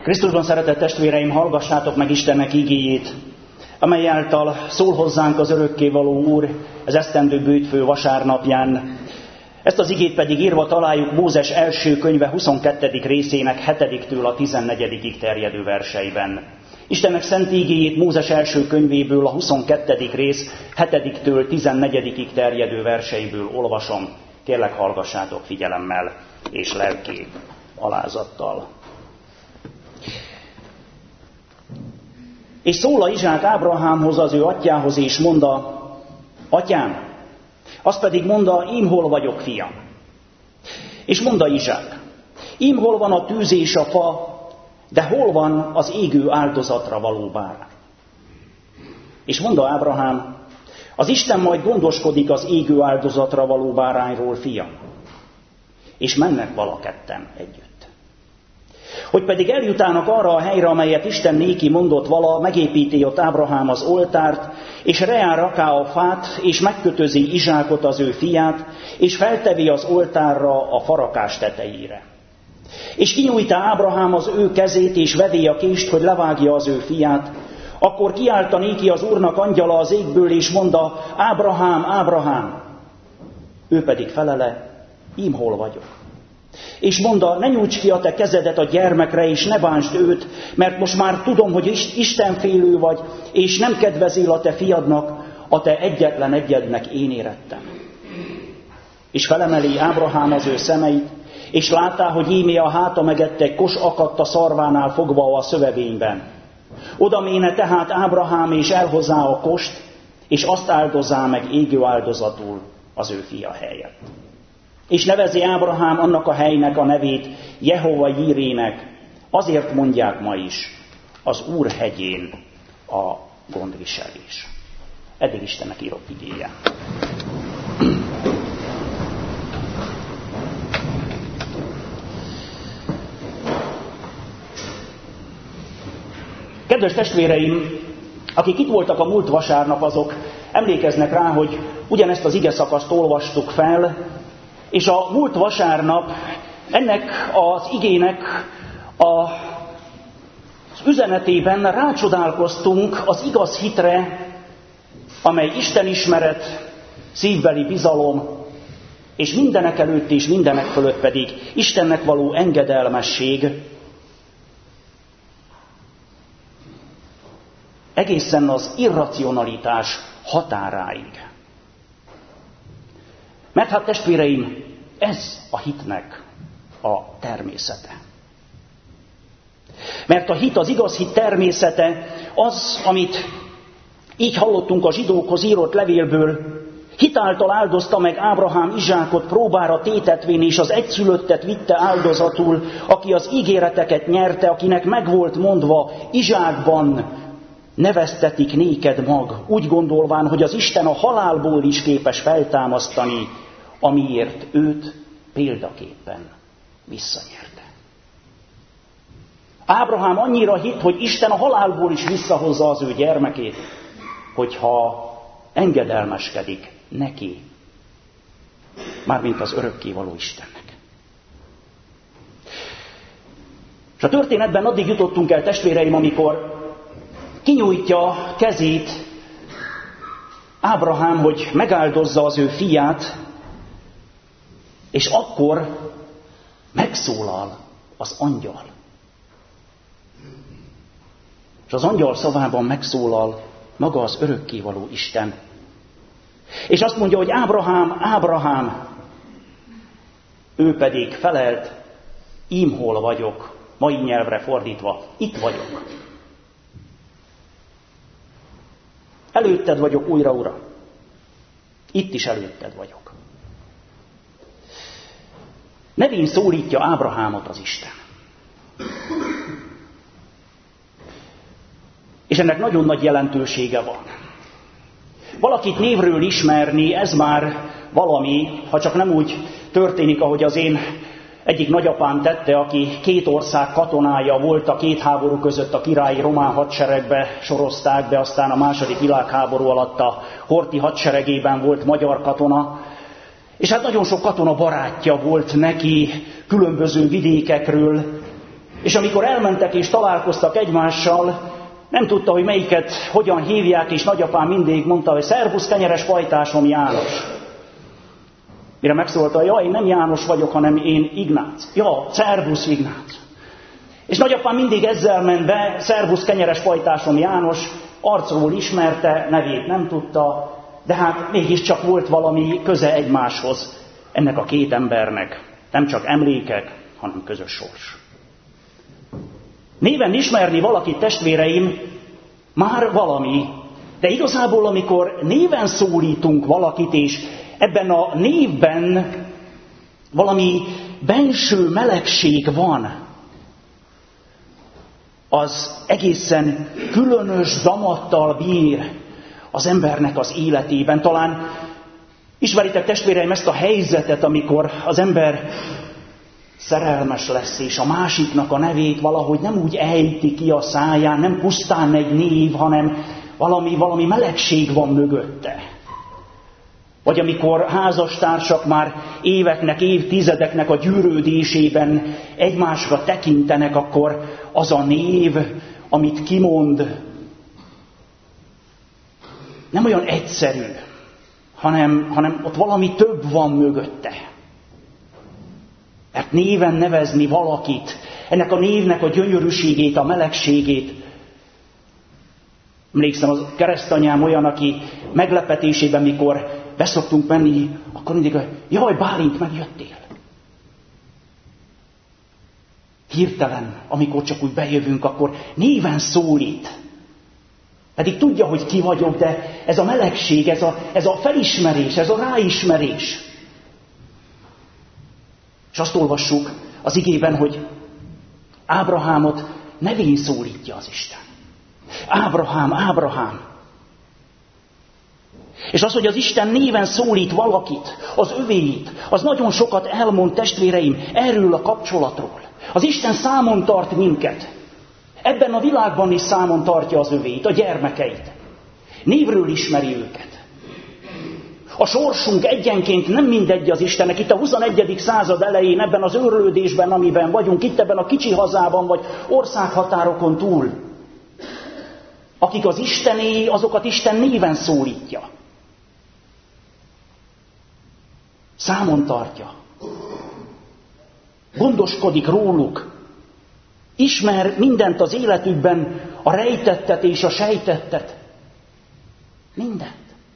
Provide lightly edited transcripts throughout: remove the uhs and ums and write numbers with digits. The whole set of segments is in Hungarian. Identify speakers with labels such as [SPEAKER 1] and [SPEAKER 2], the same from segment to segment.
[SPEAKER 1] Krisztusban szeretett testvéreim, hallgassátok meg Istennek igéjét, amely által szól hozzánk az örökkévaló Úr az esztendő bűjtfő vasárnapján. Ezt az igét pedig írva találjuk Mózes első könyve 22. részének 7-től a 14. terjedő verseiben. Istennek szent igéjét Mózes első könyvéből a 22. rész 7-től 14. terjedő verseiből olvasom. Kérlek, hallgassátok figyelemmel és lelki alázattal. És szól Izsák Ábrahámhoz, az ő atyjához, és mondta: Atyám, azt pedig mondta: Ím hol vagyok, fiam? És mondta Izsák: Ím hol van a tűz és a fa, de hol van az égő áldozatra való bárány? És mondta Ábrahám: Az Isten majd gondoskodik az égő áldozatra való bárányról, fiam. És mennek valaketten együtt. Hogy pedig eljutának arra a helyre, amelyet Isten néki mondott vala, megépíti ott Ábrahám az oltárt, és reál raká a fát, és megkötözi Izsákot, az ő fiát, és feltevi az oltárra a farakás tetejére. És kinyújtá Ábrahám az ő kezét, és vevé a kést, hogy levágja az ő fiát. Akkor kiáltta néki az Úrnak angyala az égből, és mondta: Ábrahám, Ábrahám! Ő pedig felele: Ím hol vagyok. És mondta: Ne nyújts ki a te kezedet a gyermekre, és ne bántsd őt, mert most már tudom, hogy istenfélő vagy, és nem kedvezél a te fiadnak, a te egyetlen egyednek én érettem. És felemeli Ábrahám az ő szemeit, és láttá, hogy ímé a háta megett egy kos akadt a szarvánál fogva a szövevényben. Oda méne tehát Ábrahám, és elhozzá a kost, és azt áldozzá meg égő áldozatul az ő fia helyett. És nevezi Ábrahám annak a helynek a nevét Jehova Jírének, azért mondják ma is, az Úr hegyén a gondviselés. Eddig Istennek írott igéje. Kedves testvéreim, akik itt voltak a múlt vasárnap, azok emlékeznek rá, hogy ugyanezt az igeszakaszt olvastuk fel, és a múlt vasárnap ennek az igének az üzenetében rácsodálkoztunk az igaz hitre, amely istenismeret, szívbeli bizalom, és mindenek előtt és mindenek fölött pedig Istennek való engedelmesség, egészen az irracionalitás határáig. Mert hát testvéreim, ez a hitnek a természete. Mert a hit, az igaz hit természete az, amit így hallottunk a zsidókhoz írott levélből: hitáltal áldozta meg Ábrahám Izsákot próbára tétetvén, és az egyszülöttet vitte áldozatul, aki az ígéreteket nyerte, akinek megvolt mondva: Izsákban neveztetik néked mag, úgy gondolván, hogy az Isten a halálból is képes feltámasztani, amiért őt példaképpen visszanyerte. Ábrahám annyira hitt, hogy Isten a halálból is visszahozza az ő gyermekét, hogyha engedelmeskedik neki, mármint az örökkévaló Istennek. És a történetben addig jutottunk el, testvéreim, amikor kinyújtja kezét Ábrahám, hogy megáldozza az ő fiát, és akkor megszólal az angyal. És az angyal szavában megszólal maga az örökkévaló Isten. És azt mondja, hogy Ábrahám, Ábrahám, ő pedig felelt: Ím hol vagyok, mai nyelvre fordítva, itt vagyok. Előtted vagyok újra, Uram. Itt is előtted vagyok. Nevén szólítja Ábrahámot az Isten. És ennek nagyon nagy jelentősége van. Valakit névről ismerni, ez már valami, ha csak nem úgy történik, ahogy az én egyik nagyapám tette, aki 2 ország katonája volt, a 2 háború között a királyi román hadseregbe sorozták be, aztán a II. Világháború alatt a Horthy hadseregében volt magyar katona, és hát nagyon sok katona barátja volt neki különböző vidékekről, És amikor elmentek és találkoztak egymással, nem tudta, hogy melyiket hogyan hívják, és nagyapám mindig mondta, hogy szervusz, kenyeres pajtásom János. Mire megszólta, ja, én nem János vagyok, hanem én Ignác. Ja, szervusz Ignác. És nagyapám mindig ezzel ment be, szervusz, kenyeres pajtásom János, arcról ismerte, nevét nem tudta, de hát mégiscsak volt valami köze egymáshoz ennek a két embernek. Nem csak emlékek, hanem közös sors. Néven ismerni valakit, testvéreim, már valami, de igazából amikor néven szólítunk valakit, és ebben a névben valami benső melegség van, az egészen különös zamattal bír az embernek az életében. Talán ismeritek, testvéreim, ezt a helyzetet, amikor az ember szerelmes lesz, és a másiknak a nevét valahogy nem úgy ejti ki a száján, nem pusztán egy név, hanem valami melegség van mögötte. Vagy amikor házastársak már éveknek, évtizedeknek a gyűrődésében egymásra tekintenek, akkor az a név, amit kimond, nem olyan egyszerű, hanem ott valami több van mögötte. Mert néven nevezni valakit, ennek a névnek a gyönyörűségét, a melegségét. Emlékszem, az keresztanyám olyan, aki meglepetésében, mikor beszoktunk menni, akkor mindig, jaj, Bálint, megjöttél. Hirtelen, amikor csak úgy bejövünk, akkor néven szólít. Pedig tudja, hogy ki vagyok, de ez a melegség, ez a felismerés, ez a ráismerés. És azt olvassuk az igében, hogy Ábrahámot nevén szólítja az Isten. Ábrahám, Ábrahám. És az, hogy az Isten néven szólít valakit, az övéit, az nagyon sokat elmond, testvéreim, erről a kapcsolatról. Az Isten számon tart minket. Ebben a világban is számon tartja az övéit, a gyermekeit. Névről ismeri őket. A sorsunk egyenként nem mindegy az Istennek. Itt a 21. század elején, ebben az őrlődésben, amiben vagyunk, itt ebben a kicsi hazában, vagy országhatárokon túl. Akik az Istené, azokat Isten néven szólítja. Számon tartja. Gondoskodik róluk. Ismer mindent az életükben, a rejtettet és a sejtettet. Mindent.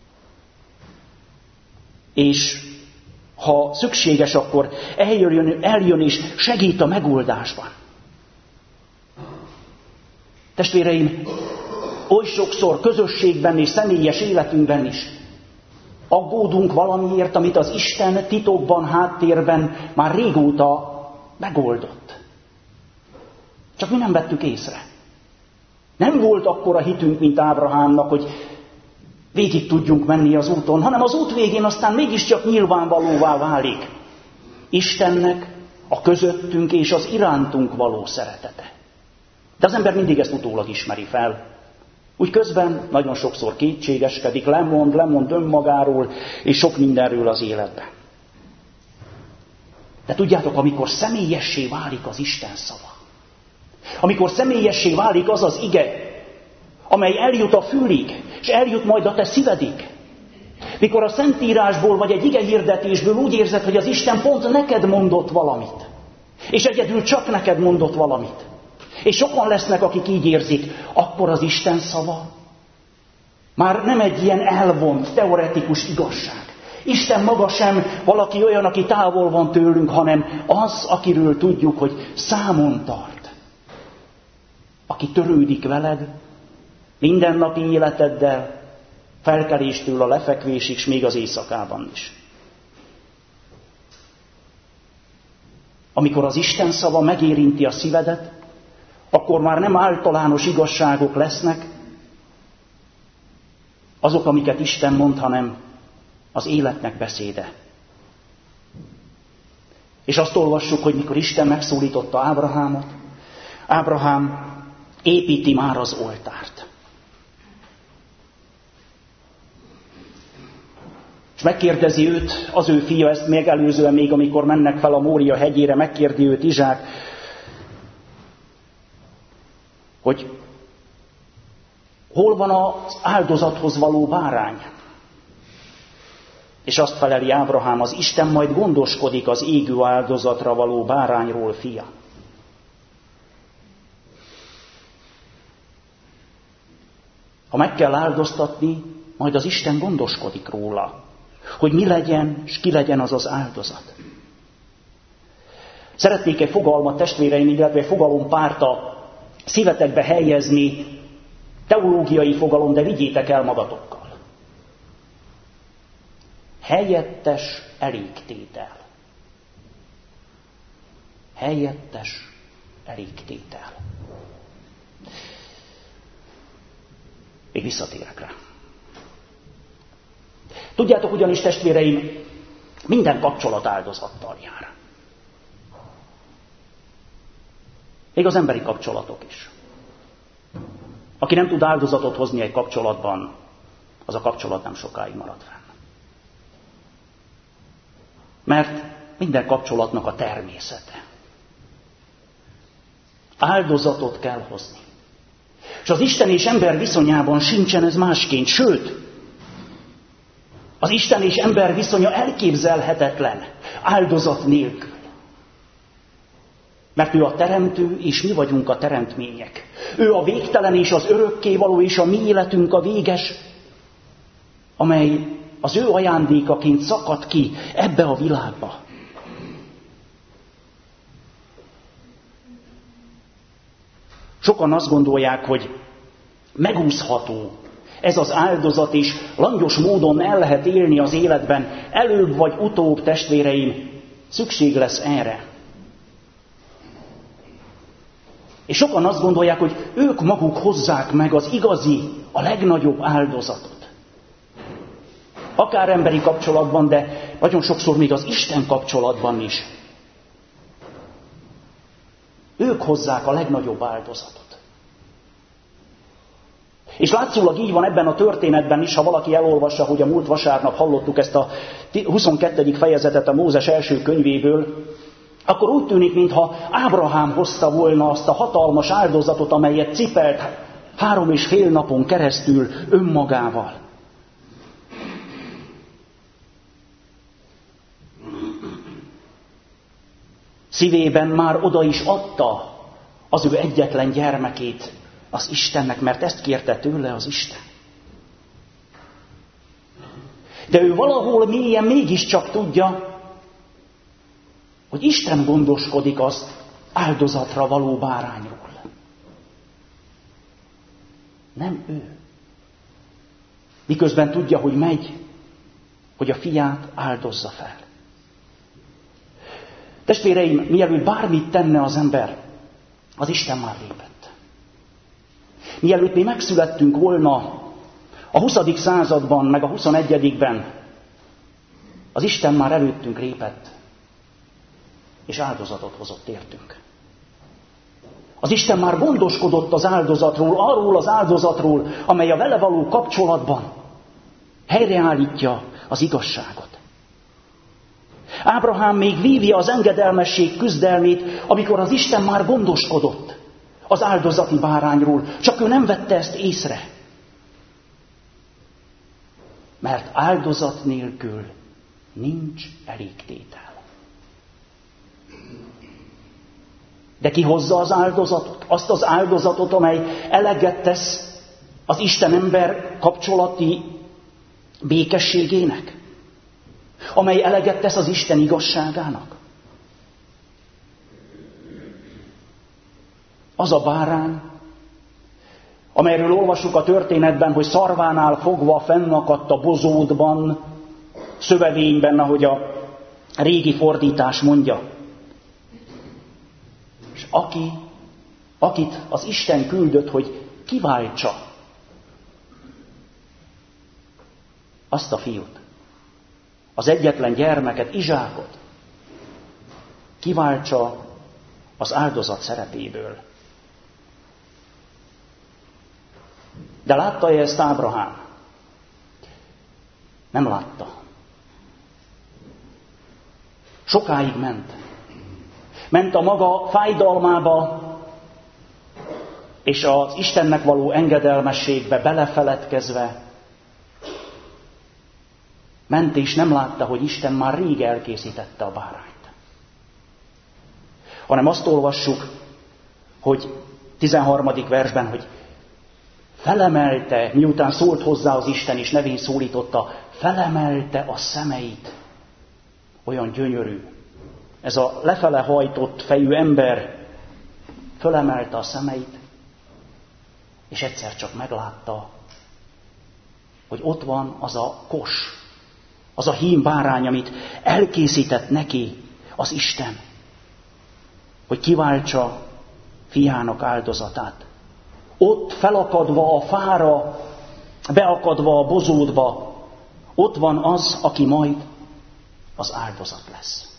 [SPEAKER 1] És ha szükséges, akkor eljön és segít a megoldásban. Testvéreim, oly sokszor közösségben és személyes életünkben is aggódunk valamiért, amit az Isten titokban, háttérben már régóta megoldott. Csak mi nem vettük észre. Nem volt akkora hitünk, mint Ábrahámnak, hogy végig tudjunk menni az úton, hanem az út végén aztán mégiscsak nyilvánvalóvá válik Istennek a közöttünk és az irántunk való szeretete. De az ember mindig ezt utólag ismeri fel. Úgy közben nagyon sokszor kétségeskedik, lemond önmagáról és sok mindenről az életben. De tudjátok, amikor személyessé válik az Isten szava, amikor személyessé válik az az ige, amely eljut a fülig, és eljut majd a te szívedig. Mikor a Szentírásból vagy egy ige hirdetésből úgy érzed, hogy az Isten pont neked mondott valamit, és egyedül csak neked mondott valamit, és sokan lesznek, akik így érzik, akkor az Isten szava már nem egy ilyen elvont, teoretikus igazság. Isten maga sem valaki olyan, aki távol van tőlünk, hanem az, akiről tudjuk, hogy számon tart. Aki törődik veled, mindennapi életeddel, felkeléstől a lefekvésig, s még az éjszakában is. Amikor az Isten szava megérinti a szívedet, akkor már nem általános igazságok lesznek, azok, amiket Isten mond, hanem az életnek beszéde. És azt olvassuk, hogy mikor Isten megszólította Ábrahámot, Ábrahám építi már az oltárt. És megkérdezi őt, az ő fia, ezt megelőzően még, amikor mennek fel a Mória hegyére, megkérdi őt Izsák, hogy hol van az áldozathoz való bárány. És azt feleli Ábrahám, az Isten majd gondoskodik az égő áldozatra való bárányról, fia. Ha meg kell áldoztatni, majd az Isten gondoskodik róla, hogy mi legyen, és ki legyen az az áldozat. Szeretnék egy fogalmat, testvéreim, illetve egy fogalompárt a szívetekbe helyezni, teológiai fogalom, de vigyétek el magatokkal. Helyettes elégtétel. Helyettes elégtétel. Még visszatérek rá. Tudjátok ugyanis, testvéreim, minden kapcsolat áldozattal jár. Még az emberi kapcsolatok is. Aki nem tud áldozatot hozni egy kapcsolatban, az a kapcsolat nem sokáig marad fenn. Mert minden kapcsolatnak a természete. Áldozatot kell hozni. És az Isten és ember viszonyában sincsen ez másként, sőt, az Isten és ember viszonya elképzelhetetlen áldozat nélkül. Mert ő a teremtő, és mi vagyunk a teremtmények. Ő a végtelen és az örökkévaló, és a mi életünk a véges, amely az ő ajándékaként szakad ki ebbe a világba. Sokan azt gondolják, hogy megúszható ez az áldozat, és langyos módon el lehet élni az életben. Előbb vagy utóbb, testvéreim, szükség lesz erre. És sokan azt gondolják, hogy ők maguk hozzák meg az igazi, a legnagyobb áldozatot. Akár emberi kapcsolatban, de nagyon sokszor még az Isten kapcsolatban is. Ők hozzák a legnagyobb áldozatot. És látszólag így van ebben a történetben is, ha valaki elolvassa, hogy a múlt vasárnap hallottuk ezt a 22. fejezetet a Mózes első könyvéből, akkor úgy tűnik, mintha Ábrahám hozta volna azt a hatalmas áldozatot, amelyet cipelt 3,5 napon keresztül önmagával. Szívében már oda is adta az ő egyetlen gyermekét az Istennek, mert ezt kérte tőle az Isten. De ő valahol mélyen mégiscsak tudja, hogy Isten gondoskodik az áldozatra való bárányról. Nem ő. Miközben tudja, hogy megy, hogy a fiát áldozza fel. Testvéreim, mielőtt bármit tenne az ember, az Isten már lépett. Mielőtt mi megszülettünk volna a 20. században, meg a 21-ben, az Isten már előttünk lépett, és áldozatot hozott értünk. Az Isten már gondoskodott az áldozatról, arról az áldozatról, amely a vele való kapcsolatban helyreállítja az igazságot. Ábrahám még vívja az engedelmesség küzdelmét, amikor az Isten már gondoskodott az áldozati bárányról, csak ő nem vette ezt észre. Mert áldozat nélkül nincs elégtétel. De ki hozza az áldozatot? Azt az áldozatot, amely eleget tesz az Isten-ember kapcsolati békességének? Amely eleget tesz az Isten igazságának? Az a bárány, amelyről olvassuk a történetben, hogy szarvánál fogva fennakadt a bozótban, szövevényben, ahogy a régi fordítás mondja. És akit az Isten küldött, hogy kiváltsa azt a fiút, az egyetlen gyermeket, Izsákot, kiváltsa az áldozat szerepéből. De látta-e ezt Ábrahám? Nem látta. Sokáig ment. Ment a maga fájdalmába, és az Istennek való engedelmességbe belefeledkezve ment és nem látta, hogy Isten már rég elkészítette a bárányt. Hanem azt olvassuk, hogy 13. versben, hogy felemelte, miután szólt hozzá az Isten és nevén szólította, felemelte a szemeit. Olyan gyönyörű. Ez a lefele hajtott fejű ember felemelte a szemeit, és egyszer csak meglátta, hogy ott van az a kos, az a hím bárány, amit elkészített neki az Isten, hogy kiváltsa fiának áldozatát. Ott felakadva a fára, beakadva a bozótba, ott van az, aki majd az áldozat lesz.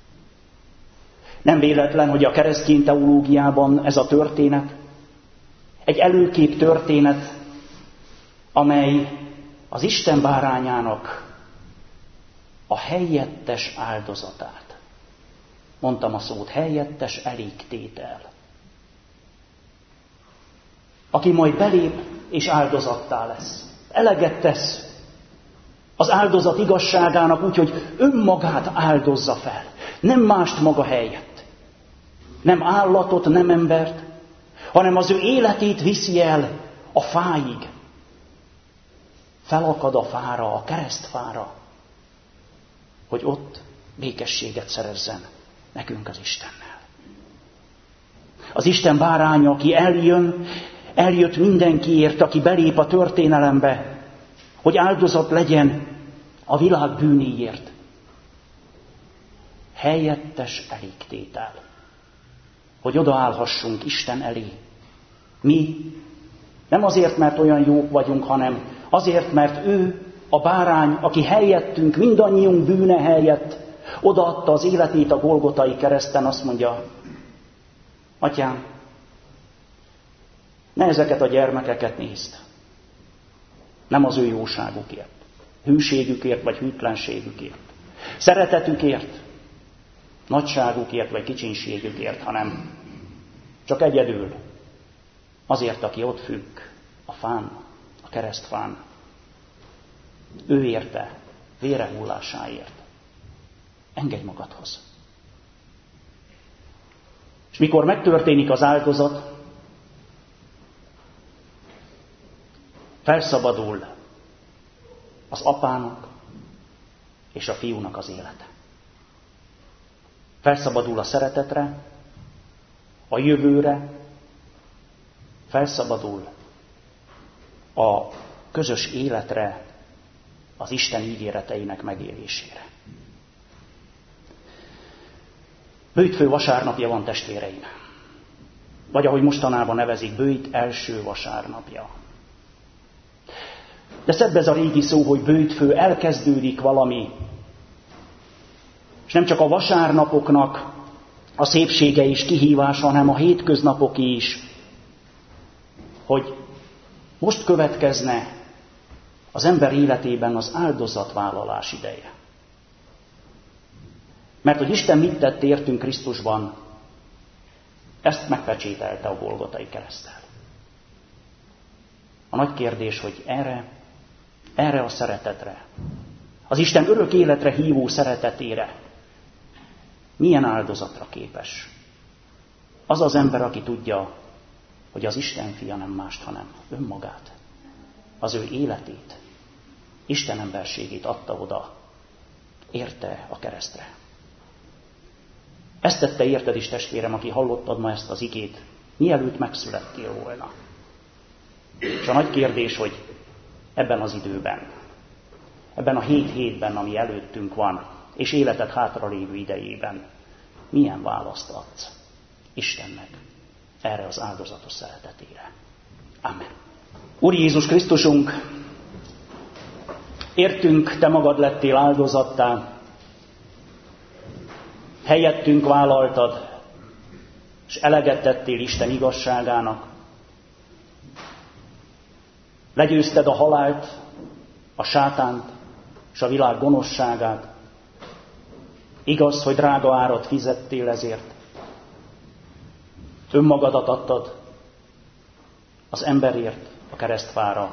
[SPEAKER 1] Nem véletlen, hogy a keresztény teológiában ez a történet egy előkép történet, amely az Isten bárányának a helyettes áldozatát. Mondtam a szót, helyettes elégtétel. Aki majd belép és áldozattá lesz. Eleget tesz az áldozat igazságának úgy, hogy önmagát áldozza fel. Nem mást maga helyett. Nem állatot, nem embert, hanem az ő életét viszi el a fáig. Felakad a fára, a keresztfára, hogy ott békességet szerezzen nekünk az Istennel. Az Isten báránya, aki eljött mindenkiért, aki belép a történelembe, hogy áldozat legyen a világ bűnéért. Helyettes elégtétel, hogy odaállhassunk Isten elé. Mi nem azért, mert olyan jók vagyunk, hanem azért, mert ő a bárány, aki helyettünk, mindannyiunk bűne helyett odaadta az életét a Golgotai kereszten, azt mondja, Atyám, ne ezeket a gyermekeket nézd. Nem az ő jóságukért, hűségükért vagy hűtlenségükért, szeretetükért, nagyságukért vagy kicsinségükért, hanem csak egyedül azért, aki ott függ a fán, a keresztfán. Ő érte, vére hullásáért. Engedj magadhoz. És mikor megtörténik az áldozat, felszabadul az apának és a fiúnak az élete. Felszabadul a szeretetre, a jövőre, felszabadul a közös életre, az Isten ígéreteinek megélésére. Bőjtfő vasárnapja van, testvéreim. Vagy ahogy mostanában nevezik, bőjt első vasárnapja. De szebb ez a régi szó, hogy bőjtfő, elkezdődik valami. És nem csak a vasárnapoknak a szépsége és kihívása, hanem a hétköznapoké is, hogy most következne az ember életében az áldozatvállalás ideje. Mert hogy Isten mit tett értünk Krisztusban, ezt megpecsételte a Golgotai kereszttel. A nagy kérdés, hogy erre a szeretetre, az Isten örök életre hívó szeretetére milyen áldozatra képes? Az az ember, aki tudja, hogy az Isten fia nem mást, hanem önmagát, az ő életét, Isten emberségét adta oda, érte a keresztre. Ezt tette érted is, testvérem, aki hallottad ma ezt az igét, mielőtt megszülettél volna. És a nagy kérdés, hogy ebben az időben, ebben a 7 hétben, ami előttünk van, és életed hátralévő idejében, milyen választ adsz Istennek erre az áldozatos szeretetére. Amen. Úr Jézus Krisztusunk, értünk, te magad lettél áldozattá, helyettünk vállaltad, és eleget tettél Isten igazságának. Legyőzted a halált, a sátánt és a világ gonoszságát. Igaz, hogy drága árat fizettél ezért. Önmagadat adtad, az emberért, a keresztfára.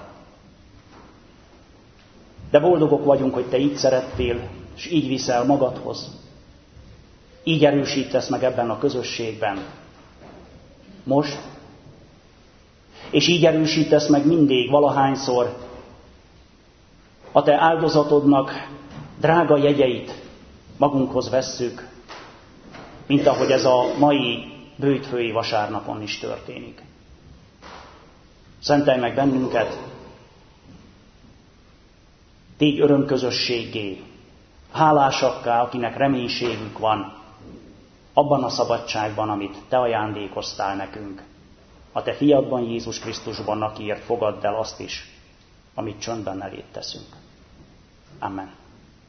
[SPEAKER 1] De boldogok vagyunk, hogy te így szerettél, és így viszel magadhoz. Így erősítesz meg ebben a közösségben. Most. És így erősítesz meg mindig, valahányszor a te áldozatodnak drága jegyeit magunkhoz vesszük, mint ahogy ez a mai bőjtfői vasárnapon is történik. Szentelj meg bennünket, tégy örömközösséggé, hálásakká, akinek reménységük van, abban a szabadságban, amit te ajándékoztál nekünk. A te fiadban, Jézus Krisztusban, akiért fogadd el azt is, amit csöndben eléd teszünk. Amen.